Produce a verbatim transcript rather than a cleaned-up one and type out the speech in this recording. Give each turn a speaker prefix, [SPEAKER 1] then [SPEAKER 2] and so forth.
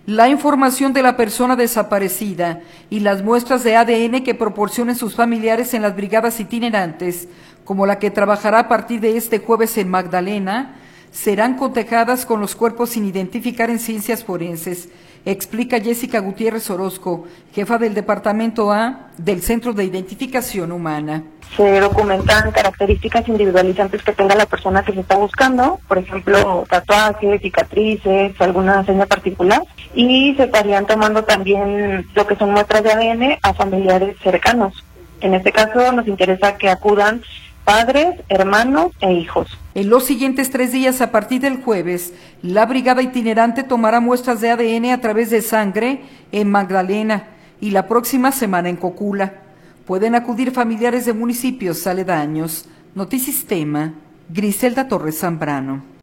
[SPEAKER 1] La información de la persona desaparecida y las muestras de A D N que proporcionen sus familiares en las brigadas itinerantes, como la que trabajará a partir de este jueves en Magdalena, serán cotejadas con los cuerpos sin identificar en ciencias forenses, explica Jessica Gutiérrez Orozco, jefa del Departamento A del Centro de Identificación Humana.
[SPEAKER 2] Se documentan características individualizantes que tenga la persona que se está buscando, por ejemplo, tatuajes, cicatrices, alguna seña particular, y se estarían tomando también lo que son muestras de A D N a familiares cercanos. En este caso nos interesa que acudan padres, hermanos e hijos.
[SPEAKER 1] En los siguientes tres días, a partir del jueves, la brigada itinerante tomará muestras de A D N a través de sangre en Magdalena y la próxima semana en Cocula. Pueden acudir familiares de municipios aledaños. Notisistema, Griselda Torres Zambrano.